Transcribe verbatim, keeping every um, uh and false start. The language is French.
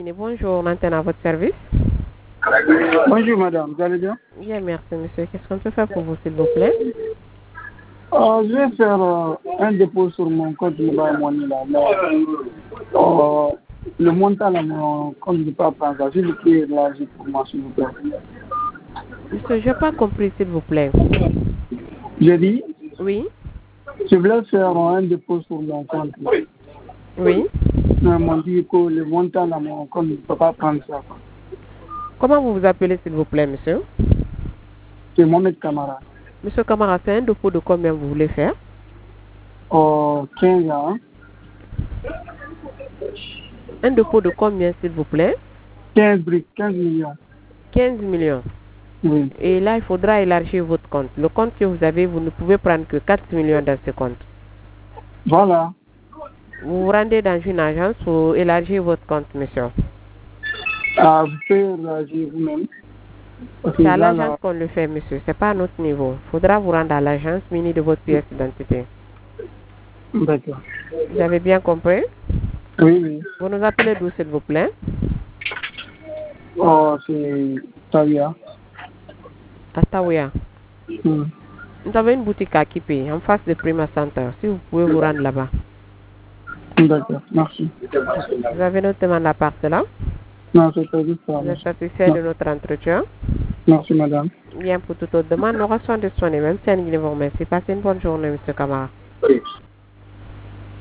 Bonjour, maintenant à votre service. Bonjour madame, vous allez bien? Bien, merci monsieur. Qu'est-ce qu'on peut faire pour vous s'il vous plaît? euh, Je vais faire euh, un dépôt sur mon compte Mobile Money là, mais euh, le montant là, mon compte ne peut pas prendre ça. S'il vous plaît, élargir pour moi s'il vous plaît. Monsieur, je n'ai pas compris s'il vous plaît. J'ai dit, Oui? je voulais faire euh, un dépôt sur mon compte. Là. Oui? Mais ils m'ont dit que le montant là, mon compte ne peut pas prendre ça. Comment vous vous appelez s'il vous plaît monsieur? C'est Mohamed Kamara. Monsieur Kamara, c'est un dépôt de combien vous voulez faire? Euh, quinze ans. Un dépôt de combien s'il vous plaît? quinze briques, quinze millions. quinze millions. Oui. Et là, il faudra élargir votre compte. Le compte que vous avez, vous ne pouvez prendre que quatre millions dans ce compte. Voilà. Vous vous rendez dans une agence pour élargir votre compte, monsieur. Ah, vous pouvez élargir vous-même. C'est à l'agence qu'on le fait, monsieur. C'est pas à notre niveau. Il faudra vous rendre à l'agence muni de votre pièce d'identité. D'accord. Vous avez bien compris? Oui, oui. Vous nous appelez d'où, s'il vous plaît? Oh, c'est Tavia. À Taouya. Hmm. Nous avons une boutique à Kipi, en face de Prima Center. Si vous pouvez vous rendre là-bas. D'accord, merci. Vous avez notre demande à part cela? Non, c'est pas juste ça. Vous êtes satisfait de notre entretien? Merci, madame. Bien, pour toute autre demande, nous restons disponibles. Même si elle vous remercie. Passez une bonne journée, monsieur Kamara.